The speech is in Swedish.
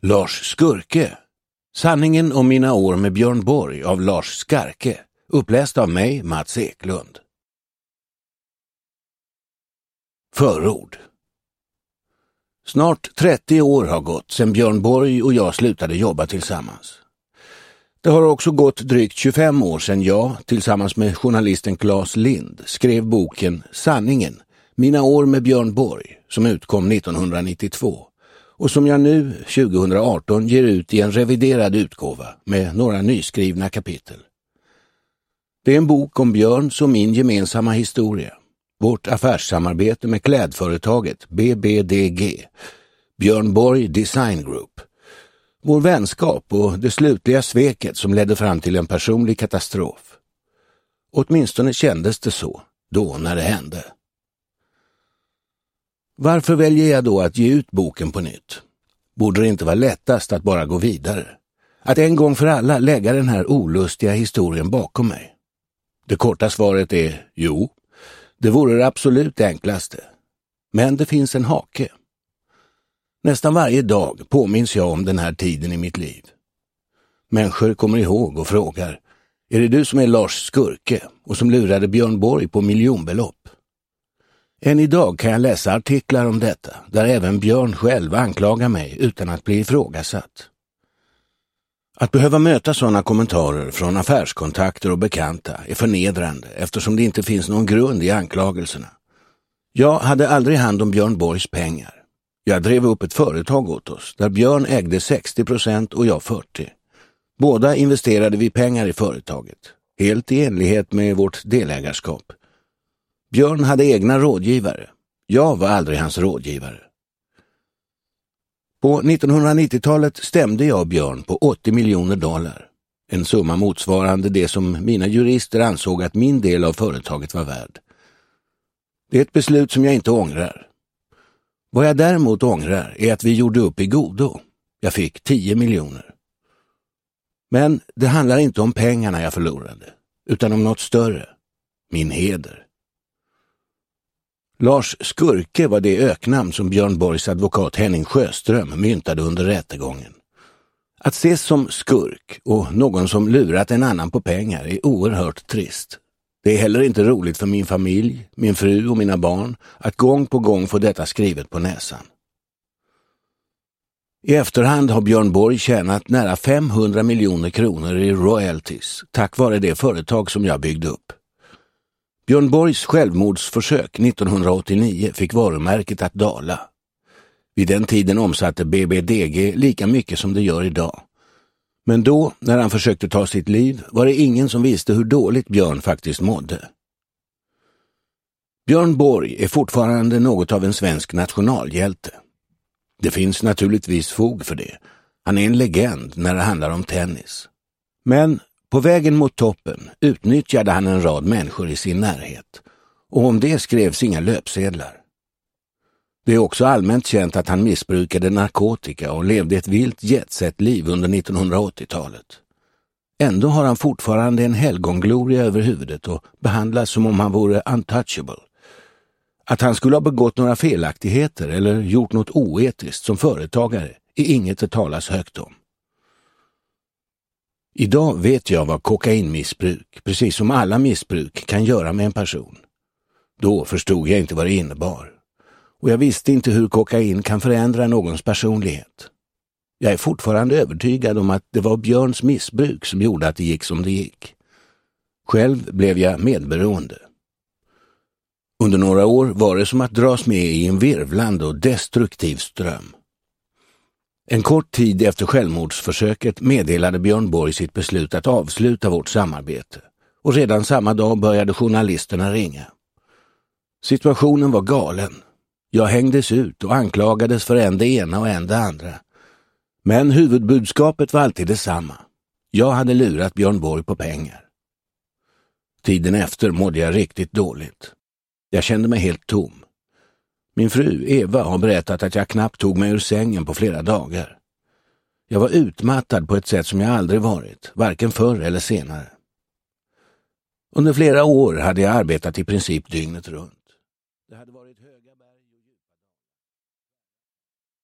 Lars Skurke. Sanningen om mina år med Björn Borg av Lars Skarke. Uppläst av mig, Mats Eklund. Förord. Snart 30 år har gått sedan Björn Borg och jag slutade jobba tillsammans. Det har också gått drygt 25 år sedan jag, tillsammans med journalisten Claes Lind, skrev boken Sanningen, mina år med Björn Borg, som utkom 1992 och som jag nu, 2018, ger ut i en reviderad utgåva med några nyskrivna kapitel. Det är en bok om Björns och min gemensamma historia, vårt affärssamarbete med klädföretaget BBDG, Björn Borg Design Group, vår vänskap och det slutliga sveket som ledde fram till en personlig katastrof. Åtminstone kändes det så, då när det hände. Varför väljer jag då att ge ut boken på nytt? Borde det inte vara lättast att bara gå vidare? Att en gång för alla lägga den här olustiga historien bakom mig? Det korta svaret är jo, det vore det absolut enklaste. Men det finns en hake. Nästan varje dag påminns jag om den här tiden i mitt liv. Människor kommer ihåg och frågar, är det du som är Lars Skurke och som lurade Björn Borg på miljonbelopp? Än idag kan jag läsa artiklar om detta, där även Björn själv anklagar mig utan att bli ifrågasatt. Att behöva möta sådana kommentarer från affärskontakter och bekanta är förnedrande eftersom det inte finns någon grund i anklagelserna. Jag hade aldrig hand om Björn Borgs pengar. Jag drev upp ett företag åt oss där Björn ägde 60% och jag 40%. Båda investerade vi pengar i företaget, helt i enlighet med vårt delägarskap. Björn hade egna rådgivare. Jag var aldrig hans rådgivare. På 1990-talet stämde jag Björn på $80 miljoner. En summa motsvarande det som mina jurister ansåg att min del av företaget var värd. Det är ett beslut som jag inte ångrar. Vad jag däremot ångrar är att vi gjorde upp i godo. Jag fick 10 miljoner. Men det handlar inte om pengarna jag förlorade, utan om något större. Min heder. Lars Skurke var det öknamn som Björn Borgs advokat Henning Sjöström myntade under rättegången. Att ses som skurk och någon som lurat en annan på pengar är oerhört trist. Det är heller inte roligt för min familj, min fru och mina barn att gång på gång få detta skrivet på näsan. I efterhand har Björn Borg tjänat nära 500 miljoner kronor i royalties tack vare det företag som jag byggde upp. Björn Borgs självmordsförsök 1989 fick varumärket att dala. Vid den tiden omsatte BBDG lika mycket som det gör idag. Men då, när han försökte ta sitt liv, var det ingen som visste hur dåligt Björn faktiskt mådde. Björn Borg är fortfarande något av en svensk nationalhjälte. Det finns naturligtvis fog för det. Han är en legend när det handlar om tennis. Men på vägen mot toppen utnyttjade han en rad människor i sin närhet. Och om det skrevs inga löpsedlar. Det är också allmänt känt att han missbrukade narkotika och levde ett vilt jetset-liv under 1980-talet. Ändå har han fortfarande en helgongloria över huvudet och behandlas som om han vore untouchable. Att han skulle ha begått några felaktigheter eller gjort något oetiskt som företagare är inget att talas högt om. Idag vet jag vad kokainmissbruk, precis som alla missbruk, kan göra med en person. Då förstod jag inte vad det innebar. Och jag visste inte hur kokain kan förändra någons personlighet. Jag är fortfarande övertygad om att det var Björns missbruk som gjorde att det gick som det gick. Själv blev jag medberoende. Under några år var det som att dras med i en virvlande och destruktiv ström. En kort tid efter självmordsförsöket meddelade Björn Borg sitt beslut att avsluta vårt samarbete. Och redan samma dag började journalisterna ringa. Situationen var galen. Jag hängdes ut och anklagades för en det ena och en det andra. Men huvudbudskapet var alltid detsamma. Jag hade lurat Björn Borg på pengar. Tiden efter mådde jag riktigt dåligt. Jag kände mig helt tom. Min fru Eva har berättat att jag knappt tog mig ur sängen på flera dagar. Jag var utmattad på ett sätt som jag aldrig varit, varken förr eller senare. Under flera år hade jag arbetat i princip dygnet runt.